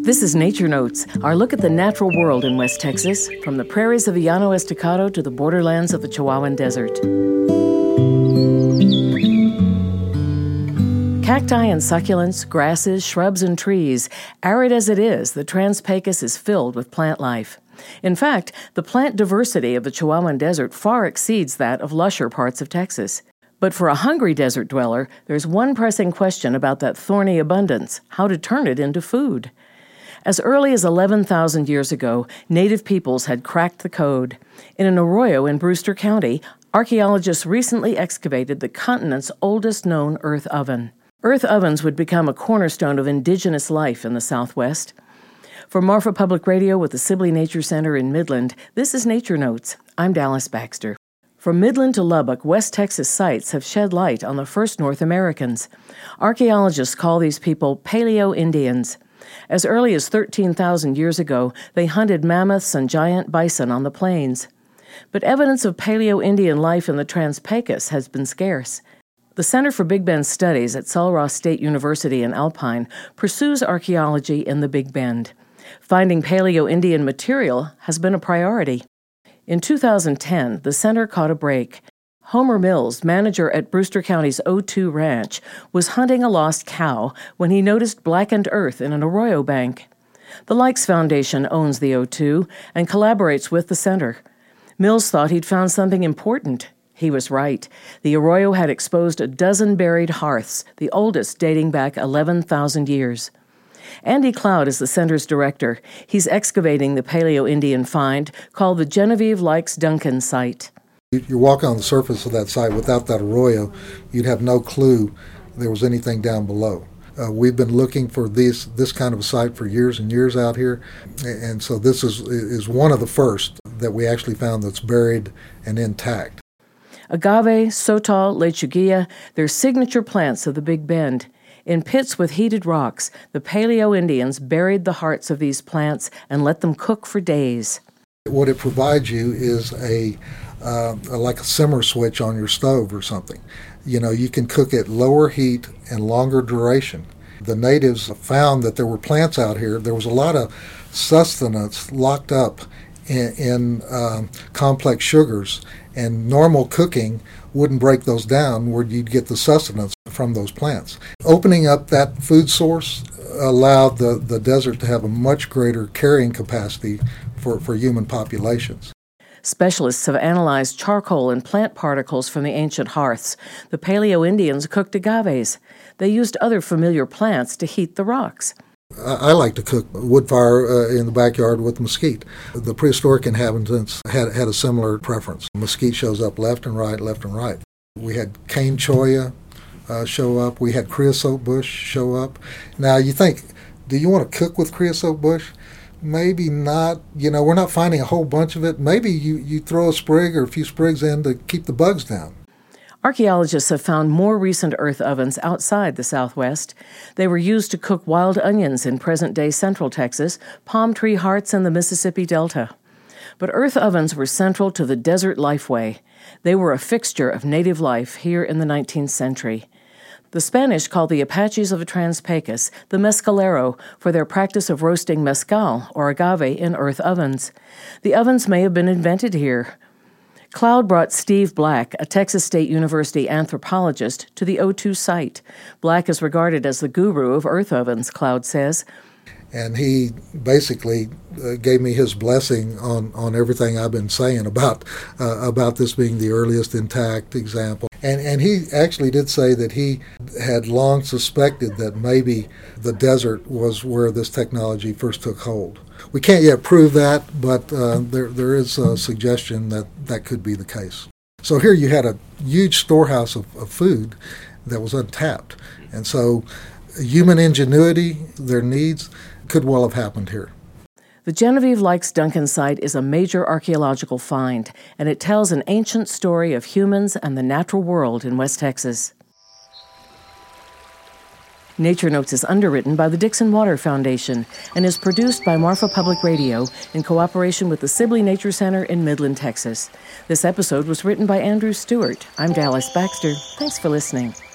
This is Nature Notes, our look at the natural world in West Texas, from the prairies of the Llano Estacado to the borderlands of the Chihuahuan Desert. Cacti and succulents, grasses, shrubs, and trees. Arid as it is, the Trans-Pecos is filled with plant life. In fact, the plant diversity of the Chihuahuan Desert far exceeds that of lusher parts of Texas. But for a hungry desert dweller, there's one pressing question about that thorny abundance: how to turn it into food. As early as 11,000 years ago, native peoples had cracked the code. In an arroyo in Brewster County, archaeologists recently excavated the continent's oldest known earth oven. Earth ovens would become a cornerstone of indigenous life in the Southwest. For Marfa Public Radio with the Sibley Nature Center in Midland, this is Nature Notes. I'm Dallas Baxter. From Midland to Lubbock, West Texas sites have shed light on the first North Americans. Archaeologists call these people Paleo-Indians. As early as 13,000 years ago, they hunted mammoths and giant bison on the plains. But evidence of Paleo-Indian life in the Trans-Pecos has been scarce. The Center for Big Bend Studies at Sul Ross State University in Alpine pursues archaeology in the Big Bend. Finding Paleo-Indian material has been a priority. In 2010, the center caught a break. Homer Mills, manager at Brewster County's O2 Ranch, was hunting a lost cow when he noticed blackened earth in an arroyo bank. The Likes Foundation owns the O2 and collaborates with the center. Mills thought he'd found something important. He was right. The arroyo had exposed a dozen buried hearths, the oldest dating back 11,000 years. Andy Cloud is the center's director. He's excavating the Paleo-Indian find called the Genevieve Likes Duncan site. You're walking on the surface of that site. Without that arroyo, you'd have no clue there was anything down below. We've been looking for this kind of a site for years and years out here, and so this is one of the first that we actually found that's buried and intact. Agave, sotol, lechuguilla, they're signature plants of the Big Bend. In pits with heated rocks, the Paleo-Indians buried the hearts of these plants and let them cook for days. What it provides you is like a simmer switch on your stove or something. You know, you can cook at lower heat and longer duration. The natives found that there were plants out here. There was a lot of sustenance locked up in complex sugars, and normal cooking wouldn't break those down where you'd get the sustenance from those plants. Opening up that food source allowed the desert to have a much greater carrying capacity for human populations. Specialists have analyzed charcoal and plant particles from the ancient hearths. The Paleo-Indians cooked agaves. They used other familiar plants to heat the rocks. I like to cook wood fire in the backyard with mesquite. The prehistoric inhabitants had a similar preference. Mesquite shows up left and right, left and right. We had cane cholla show up. We had creosote bush show up. Now you think, do you want to cook with creosote bush? Maybe not. You know, we're not finding a whole bunch of it. Maybe you throw a sprig or a few sprigs in to keep the bugs down. Archaeologists have found more recent earth ovens outside the Southwest. They were used to cook wild onions in present-day Central Texas, palm tree hearts in the Mississippi Delta. But earth ovens were central to the desert lifeway. They were a fixture of native life here in the 19th century. The Spanish called the Apaches of the Trans-Pecos the mescalero for their practice of roasting mezcal or agave in earth ovens. The ovens may have been invented here. Cloud brought Steve Black, a Texas State University anthropologist, to the O2 site. Black is regarded as the guru of earth ovens, Cloud says. And he basically gave me his blessing on everything I've been saying about this being the earliest intact example. And he actually did say that he had long suspected that maybe the desert was where this technology first took hold. We can't yet prove that, but there is a suggestion that could be the case. So here you had a huge storehouse of food that was untapped. And so human ingenuity, their needs, could well have happened here. The Genevieve Likes Duncan site is a major archaeological find, and it tells an ancient story of humans and the natural world in West Texas. Nature Notes is underwritten by the Dixon Water Foundation and is produced by Marfa Public Radio in cooperation with the Sibley Nature Center in Midland, Texas. This episode was written by Andrew Stewart. I'm Dallas Baxter. Thanks for listening.